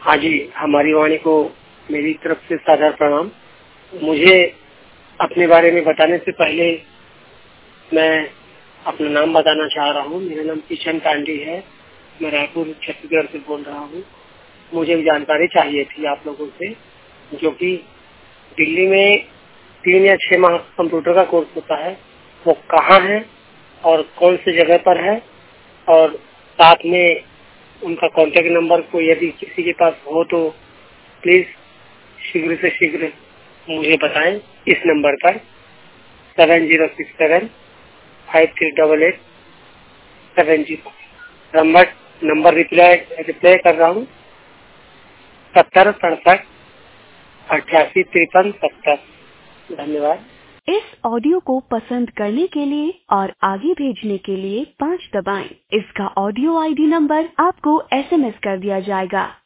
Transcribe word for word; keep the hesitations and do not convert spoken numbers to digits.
हाँ जी, हमारी वाणी को मेरी तरफ से सादर प्रणाम। मुझे अपने बारे में बताने से पहले मैं अपना नाम बताना चाह रहा हूँ। मेरा नाम किशन पांडे है। मैं रायपुर छत्तीसगढ़ से बोल रहा हूँ। मुझे एक जानकारी चाहिए थी आप लोगों से, जो कि दिल्ली में तीन या छह माह कंप्यूटर का कोर्स होता है, वो कहाँ है और कौन सी जगह पर है, और साथ में उनका कॉन्टेक्ट नंबर को यदि किसी के पास हो तो प्लीज शीघ्र से शीघ्र मुझे बताएं इस नंबर पर seven zero six seven five three double eight seven zero. Number number reply reply कर रहा हूँ सत्तर सड़सठ अट्ठासी तिरपन सत्तर। धन्यवाद। इस ऑडियो को पसंद करने के लिए और आगे भेजने के लिए पाँच दबाएं। इसका ऑडियो आईडी नंबर आपको एसएमएस कर दिया जाएगा।